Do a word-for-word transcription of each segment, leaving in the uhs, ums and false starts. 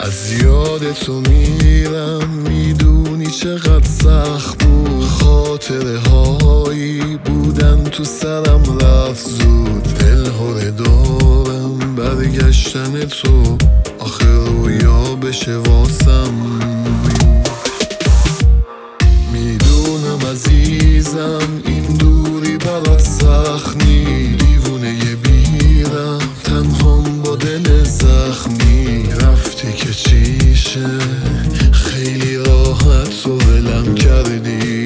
از یاد تو میرم، میدونی چقدر سخت بود. خاطره هایی بودن تو سرم رفت زود. دلهوره دارم برگشتن تو، آخه رویا بشه واسم. میدونم عزیزم این دوری برات سخت نی. دیوونه ی بیرم تنهام با دل زخمی. رفتی که چیشه خیلی راحت و ولم کردی.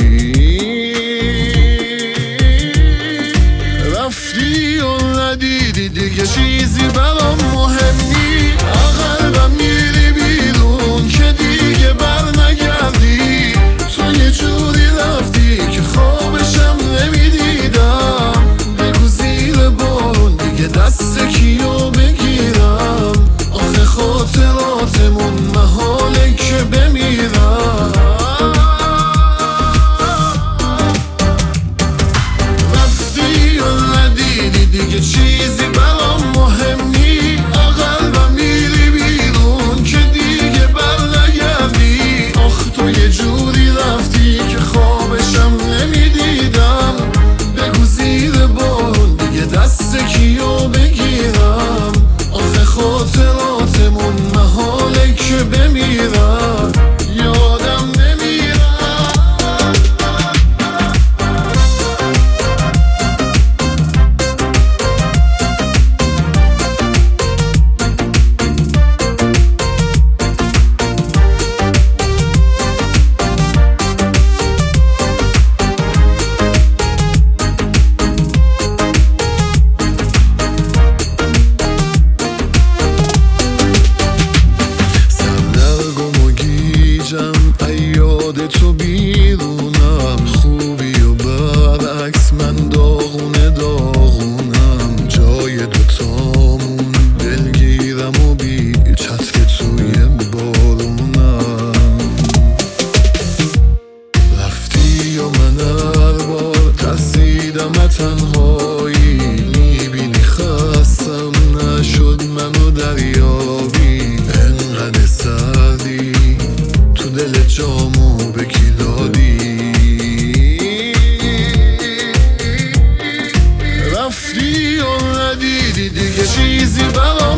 رفتی و ندیدی دیگه چیزی برام مهم نی. اقلبم میری بیرون که دیگه بر نگردی. تو یه جوری رفتی که خوابشم نمیدیدم. بگو زیر بارون دیگه دست کیو بگیرم. آخه خاطراتمون محاله که بمیرم. رفتی و ندیدی دیگه چیزی برام مهم نی. اقلبم میری بیرون که دیگه بر نگردی. آخ تو یه جوری رفتی که خوابشم نمیدیدم. بگو زیر بارون دیگه دست کیو بگیرم. آخه خاطراتمون محاله که بمیرم. یادم یاد تو بیرونم. خوبی و برعکس من داغونه داغونم. جای دوتامون دلگیرم و بی چتر توی بارونم. رفتی و من هر بار ترسیدم تنهایی. میبینی خستم نشد منو دریابی. انقدر سردی تو دل جامو به کی دادی. رفتی و ندیدی دیگه چیزی برام